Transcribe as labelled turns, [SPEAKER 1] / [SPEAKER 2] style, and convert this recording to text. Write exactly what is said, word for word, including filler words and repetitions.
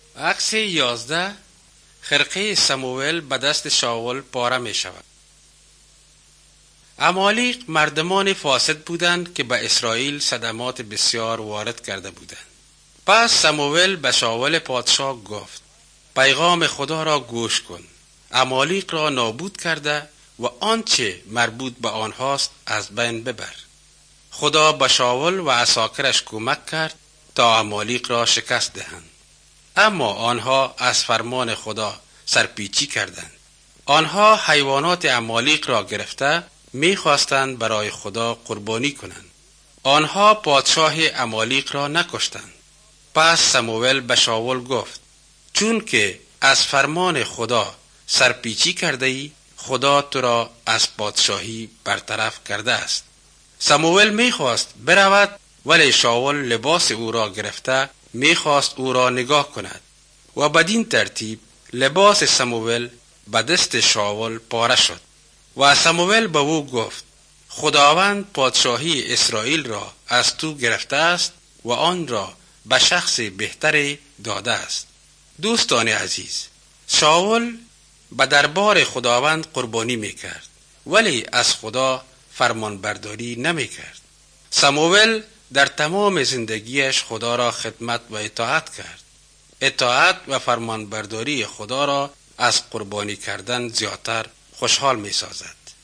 [SPEAKER 1] عکس یازده. خرقه سموئل به دست شاول پاره می شود. عمالیق مردمان فاسد بودند که به اسرائیل صدمات بسیار وارد کرده بودند. پس سموئل به شاول پادشاه گفت: پیغام خدا را گوش کن، عمالیق را نابود کرده و آنچه مربوط به آنهاست از بین ببر. خدا به شاول و عساکرش کمک کرد تا عمالیق را شکست دهند، اما آنها از فرمان خدا سرپیچی کردند. آنها حیوانات عمالیق را گرفته می‌خواستند برای خدا قربانی کنند. آنها پادشاه عمالیق را نکشتند. پس سموئل به شاول گفت: چون که از فرمان خدا سرپیچی کرده ای، خدا تو را از پادشاهی برطرف کرده است. سموئل میخواست برود، ولی شاول لباس او را گرفته میخواست او را نگاه کند و بدین ترتیب لباس سموئل به دست شاول پاره شد. و سموئل به او گفت: خداوند پادشاهی اسرائیل را از تو گرفته است و آن را به شخص بهتری داده است. دوستان عزیز، شاول به دربار خداوند قربانی میکرد، ولی از خدا فرمان برداری نمیکرد. سموئل در تمام زندگیش خدا را خدمت و اطاعت کرد. اطاعت و فرمان برداری خدا را از قربانی کردن زیادتر خوشحال می سازد.